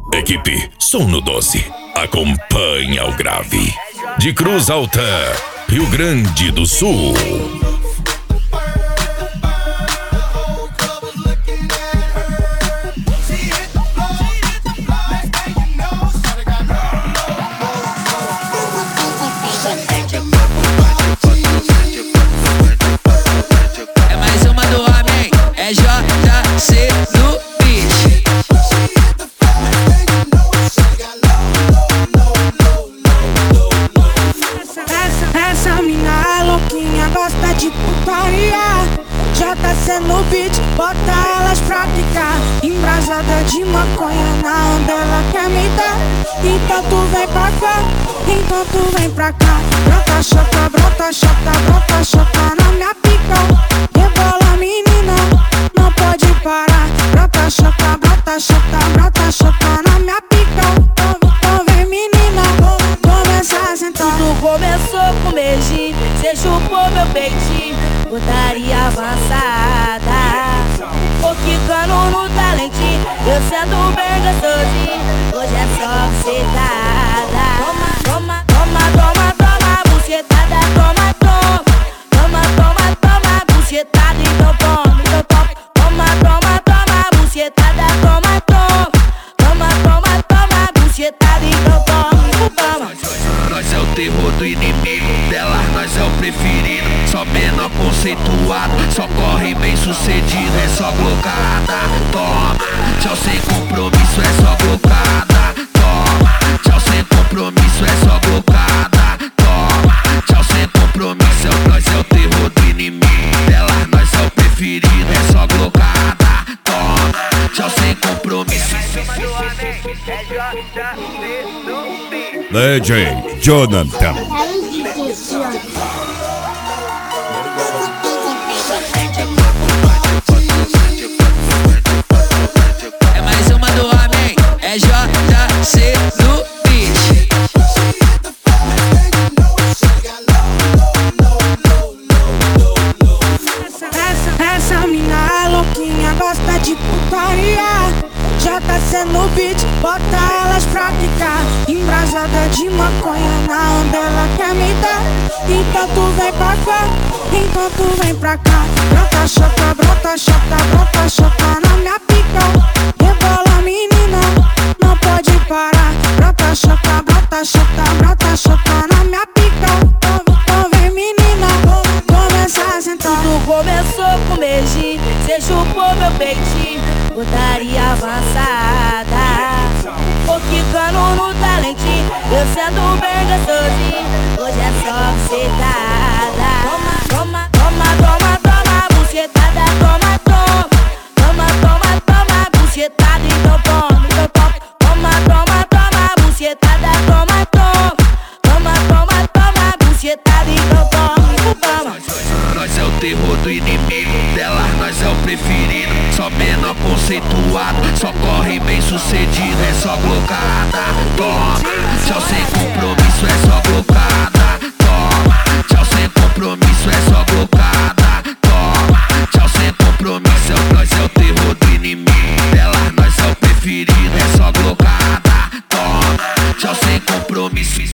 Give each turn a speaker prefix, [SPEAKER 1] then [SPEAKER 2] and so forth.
[SPEAKER 1] Equipe Som no 12 acompanha o grave. De Cruz Alta, Rio Grande do Sul.
[SPEAKER 2] É mais uma do homem, é JC no beat.
[SPEAKER 3] Essa mina é louquinha, gosta de putaria. JC no beat, bota elas pra ficar. Embrasada de maconha, na onda ela quer me dar. Então tu vem pra cá, então tu vem pra cá. Brota chota, brota chota, brota chota na minha pica. Rebola menina, não pode parar. Brota chota, brota chota, brota chota na minha pica. Então vem menina, começa a sentar.
[SPEAKER 4] Tudo começou com beijinho, cê chupou meu peitinho, putaria avançada. Tô quicando no talentinho, eu sendo bem gostosinho, hoje é só bucetada. Toma, toma, toma, toma, bucetada, toma, toma. Toma, toma, toma, bucetada, então toma, então toma. Toma, toma, toma, bucetada, toma, toma. Toma, toma, toma, bucetada, então toma, então toma.
[SPEAKER 2] Nós é o terror do inimigo, delas nós é o preferido. Só menor conceituado, só corre bem sucedido. É só glocada, toma. Tchau sem compromisso, é só glocada, toma. Tchau sem compromisso, é só glocada, toma. Tchau sem compromisso, nós é o terror do inimigo, delas nós é o preferido. É só glocada, toma. Tchau sem compromisso.
[SPEAKER 1] DJ Jonathan.
[SPEAKER 2] É mais uma do homem, é JC no beat.
[SPEAKER 3] Essa mina é louquinha, gosta de putaria. JC no beat, bota elas pra ficar. Embrasada de maconha, na onda ela quer me dar. Então tu vem pra cá, então tu vem pra cá. Brota chota, brota chota, brota chota na minha pica. Rebola menina, não pode parar. Brota chota, brota chota, brota chota na minha pica. Então vem menina, começa a sentar.
[SPEAKER 4] Tudo começou com beijinho, cê chupou meu peitinho, putaria avançada. Tô quicando no talentinho, eu sendo bem gostosinho, hoje é só bucetada. Toma, toma, toma, toma, bucetada, toma, toma. Toma, toma, toma, bucetada, então toma, então toma. Toma, toma, toma, bucetada, toma, toma. Toma, toma, toma, bucetada, então toma, então toma.
[SPEAKER 2] Nós é o terror do inimigo, delas nós é o preferido. Só menor conceituado, só corre bem sucedido. É só glocada, toma. Tchau sem compromisso, é só glocada.